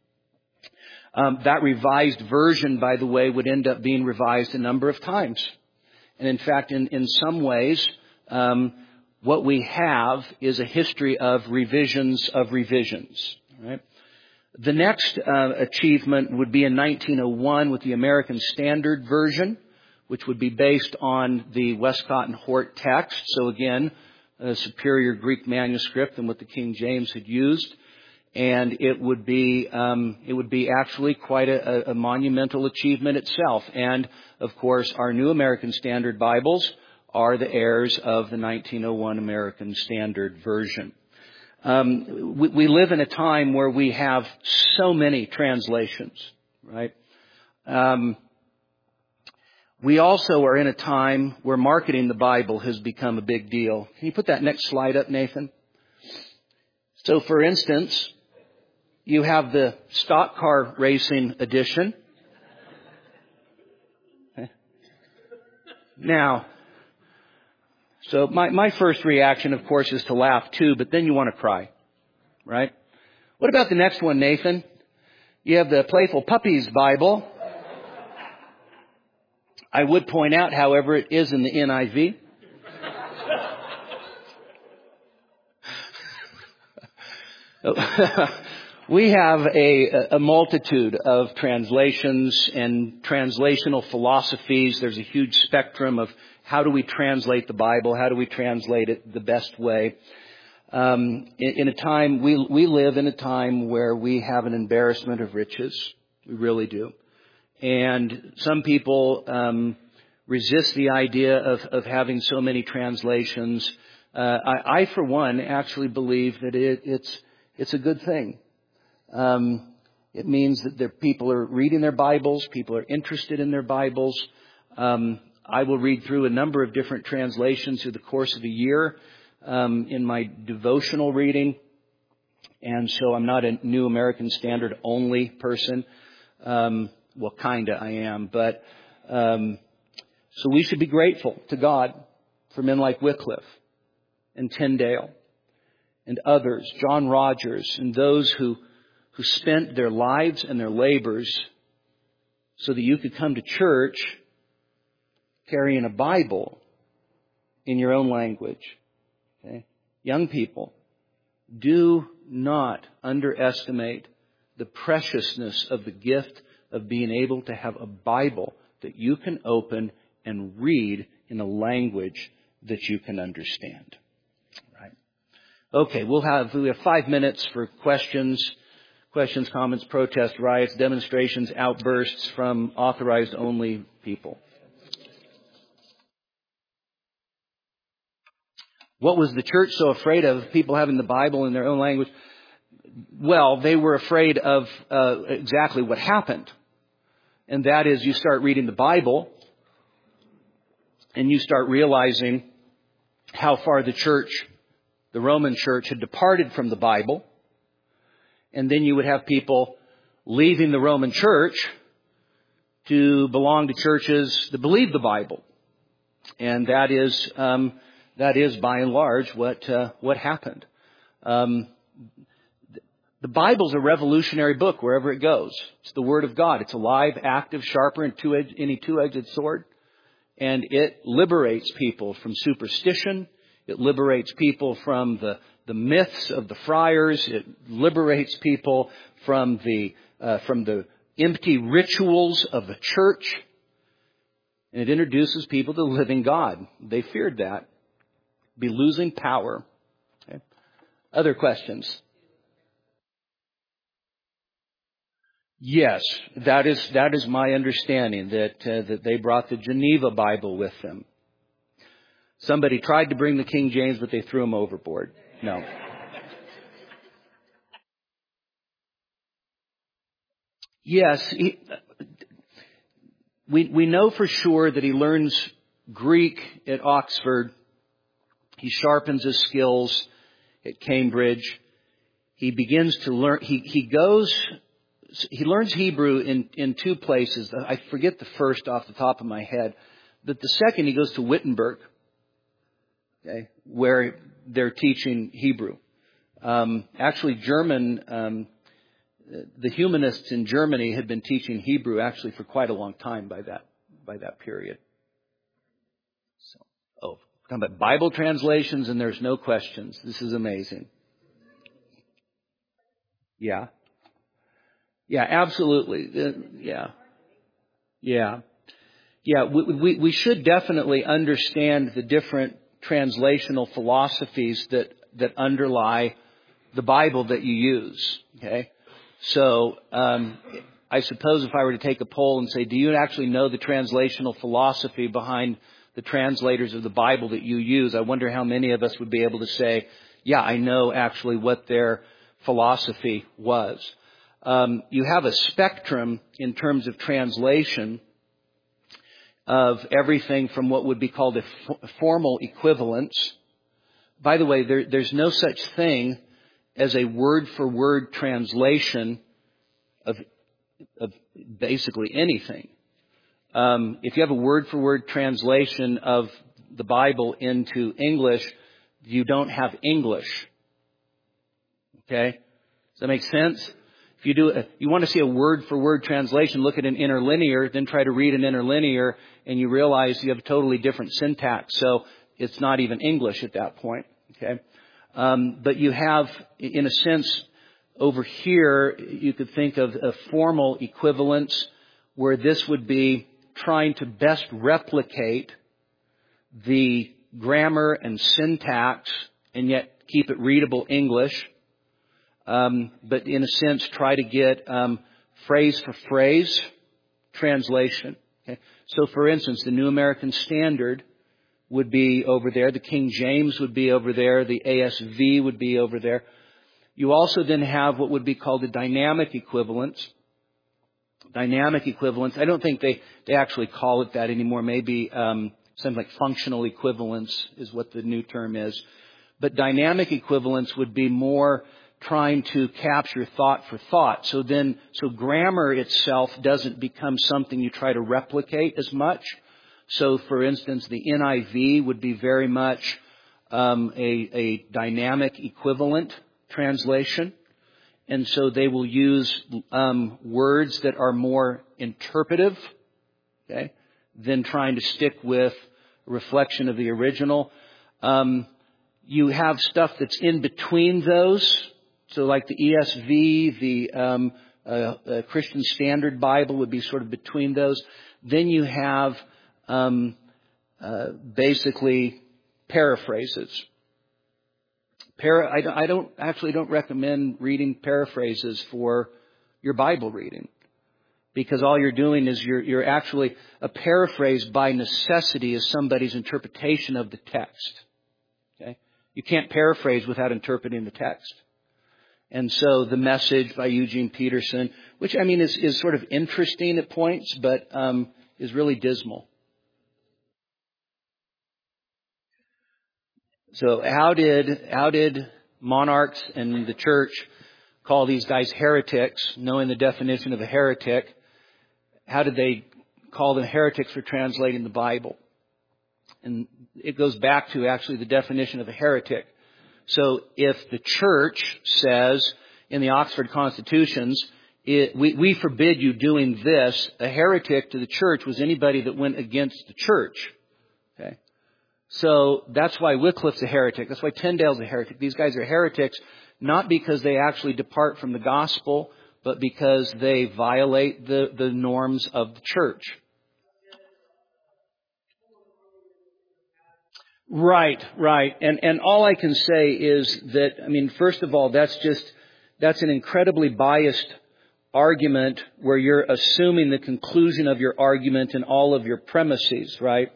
That revised version, by the way, would end up being revised a number of times. And in fact, in some ways, what we have is a history of revisions of revisions. Right? The next achievement would be in 1901 with the American Standard Version, which would be based on the Westcott and Hort text. So again, a superior Greek manuscript than what the King James had used. And it would be actually quite a monumental achievement itself. And of course, our New American Standard Bibles are the heirs of the 1901 American Standard Version. We live in a time where we have so many translations, right? We also are in a time where marketing the Bible has become a big deal. Can you put that next slide up, Nathan? So, for instance, you have the stock car racing edition. Now, so my first reaction, of course, is to laugh too, but then you want to cry, right? What about the next one, Nathan? You have the Playful Puppies Bible. I would point out, however, it is in the NIV. We have a multitude of translations and translational philosophies. There's a huge spectrum of how do we translate the Bible? How do we translate it the best way? In a time, we live in a time where we have an embarrassment of riches. We really do. And some people resist the idea of having so many translations. I, for one, actually believe that it's a good thing. It means that people are reading their Bibles, people are interested in their Bibles. I will read through a number of different translations through the course of a year in my devotional reading. And so I'm not a New American Standard only person. Well, kinda I am, but so we should be grateful to God for men like Wycliffe and Tyndale and others, John Rogers, and those who spent their lives and their labors so that you could come to church carrying a Bible in your own language. Okay? Young people, do not underestimate the preciousness of the gift of being able to have a Bible that you can open and read in a language that you can understand. Right? Okay, we have 5 minutes for questions, comments, protests, riots, demonstrations, outbursts from authorized only people. What was the church so afraid of, people having the Bible in their own language? Well, they were afraid of exactly what happened. And that is, you start reading the Bible and you start realizing how far the church, the Roman church, had departed from the Bible. And then you would have people leaving the Roman church to belong to churches that believe the Bible. And that is by and large what happened. The Bible's a revolutionary book wherever it goes. It's the Word of God. It's alive, active, sharper than any two-edged sword. And it liberates people from superstition. It liberates people from the myths of the friars. It liberates people from the empty rituals of the church. And it introduces people to the living God. They feared that. Be losing power. Okay. Other questions? Yes, that is my understanding, that they brought the Geneva Bible with them. Somebody tried to bring the King James, but they threw him overboard. No. Yes, we know for sure that he learns Greek at Oxford. He sharpens his skills at Cambridge. He begins to learn. He learns Hebrew in two places. I forget the first off the top of my head. But the second, he goes to Wittenberg, okay, where they're teaching Hebrew. Actually, the humanists in Germany had been teaching Hebrew actually for quite a long time by that period. So, talking about Bible translations, and there's no questions. This is amazing. Yeah. Yeah, absolutely. Yeah. We should definitely understand the different translational philosophies that underlie the Bible that you use. Okay. So, I suppose if I were to take a poll and say, do you actually know the translational philosophy behind the translators of the Bible that you use? I wonder how many of us would be able to say, yeah, I know actually what their philosophy was. You have a spectrum in terms of translation of everything from what would be called a formal equivalence. By the way, there's no such thing as a word-for-word translation of basically anything. If you have a word-for-word translation of the Bible into English, you don't have English. Okay? Does that make sense? If you want to see a word-for-word translation, look at an interlinear, then try to read an interlinear, and you realize you have totally different syntax. So it's not even English at that point. Okay, but you have, in a sense, over here, you could think of a formal equivalence, where this would be trying to best replicate the grammar and syntax, and yet keep it readable English. But in a sense, try to get phrase for phrase translation. Okay? So, for instance, the New American Standard would be over there. The King James would be over there. The ASV would be over there. You also then have what would be called a dynamic equivalence. Dynamic equivalence. I don't think they actually call it that anymore. Maybe something like functional equivalence is what the new term is. But dynamic equivalence would be more trying to capture thought for thought. So grammar itself doesn't become something you try to replicate as much. So, for instance, the NIV would be very much a dynamic equivalent translation. And so they will use words that are more interpretive, okay, than trying to stick with a reflection of the original. You have stuff that's in between those. So like the ESV, the Christian Standard Bible would be sort of between those. Then you have basically paraphrases. I don't recommend reading paraphrases for your Bible reading, because all you're doing is you're actually, a paraphrase by necessity is somebody's interpretation of the text. Okay? You can't paraphrase without interpreting the text. And so the Message by Eugene Peterson, which I mean is sort of interesting at points, but is really dismal. So how did monarchs and the church call these guys heretics, knowing the definition of a heretic? How did they call them heretics for translating the Bible? And it goes back to actually the definition of a heretic. So if the church says in the Oxford Constitutions, we forbid you doing this, a heretic to the church was anybody that went against the church. Okay. So that's why Wycliffe's a heretic. That's why Tyndale's a heretic. These guys are heretics not because they actually depart from the gospel, but because they violate the norms of the church. Right. And all I can say is that, I mean, first of all, that's an incredibly biased argument where you're assuming the conclusion of your argument and all of your premises, right?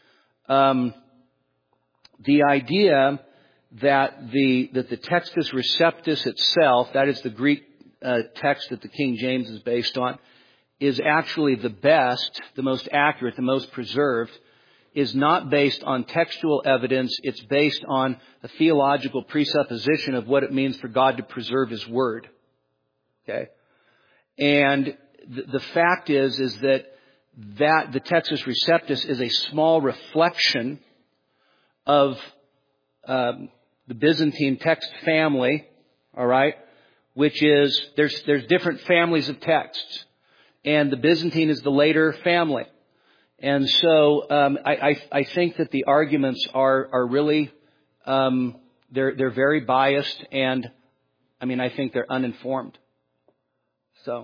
The idea that the Textus Receptus itself, that is the Greek text that the King James is based on, is actually the best, the most accurate, the most preserved, is not based on textual evidence. It's based on a theological presupposition of what it means for God to preserve His Word. Okay? And the fact is that the Textus Receptus is a small reflection of the Byzantine text family, all right, which is there's different families of texts, and the Byzantine is the later family, and so I think that the arguments are really they're very biased, and I mean I think they're uninformed. So.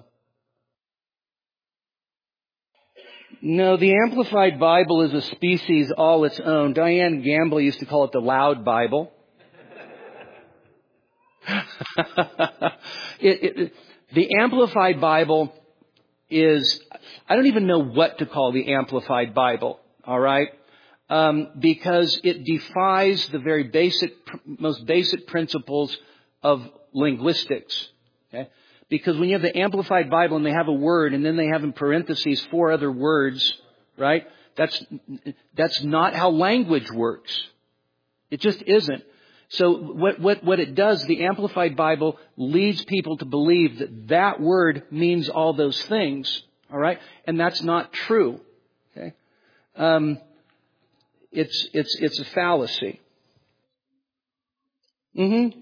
No, the Amplified Bible is a species all its own. Diane Gamble used to call it the Loud Bible. The Amplified Bible is, I don't even know what to call the Amplified Bible, all right? Because it defies the very most basic principles of linguistics, okay? Because when you have the Amplified Bible and they have a word and then they have in parentheses 4 other words, right? That's not how language works. It just isn't. So what it does, the Amplified Bible leads people to believe that word means all those things, all right? And that's not true. Okay? It's a fallacy. Mm-hmm.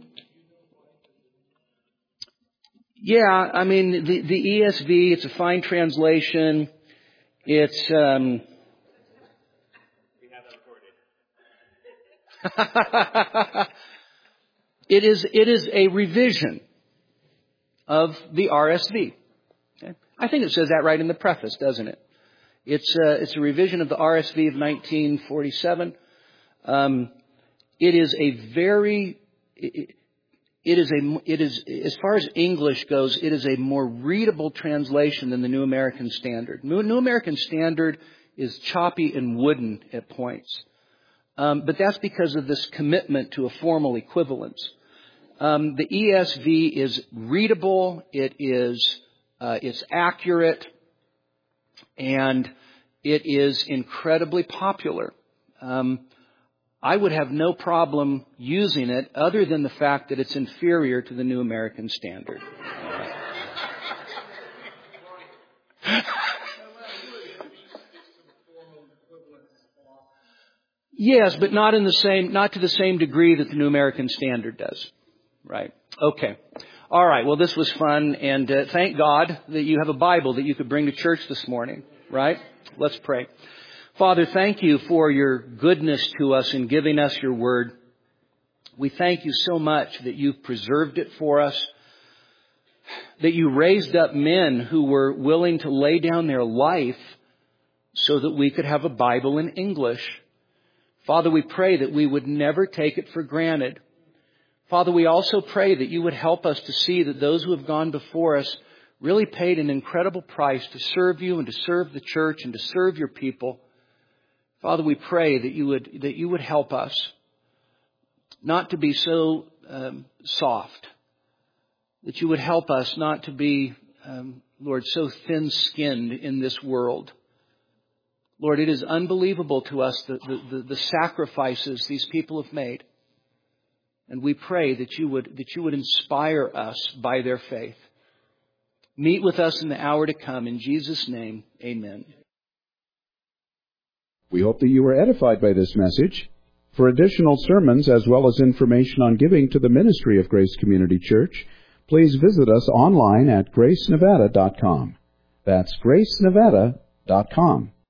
Yeah, I mean, the ESV, it's a fine translation. It's, We have that recorded. It is a revision of the RSV. Okay? I think it says that right in the preface, doesn't it? It's a revision of the RSV of 1947. It is a very, it is, as far as English goes, it is a more readable translation than the New American Standard. New American Standard is choppy and wooden at points. But that's because of this commitment to a formal equivalence. The ESV is readable, it's accurate, and it is incredibly popular. I would have no problem using it other than the fact that it's inferior to the New American Standard. Yes, but not to the same degree that the New American Standard does. Right. Okay. All right, well, this was fun, and thank God that you have a Bible that you could bring to church this morning, right? Let's pray. Father, thank you for your goodness to us in giving us your word. We thank you so much that you've preserved it for us, that you raised up men who were willing to lay down their life so that we could have a Bible in English. Father, we pray that we would never take it for granted. Father, we also pray that you would help us to see that those who have gone before us really paid an incredible price to serve you and to serve the church and to serve your people. Father, we pray that you would help us not to be so soft, that you would help us not to be, Lord, so thin-skinned in this world. Lord, it is unbelievable to us the sacrifices these people have made. And we pray that you would inspire us by their faith. Meet with us in the hour to come. In Jesus' name, amen. We hope that you were edified by this message. For additional sermons as well as information on giving to the ministry of Grace Community Church, please visit us online at gracenevada.com. That's gracenevada.com.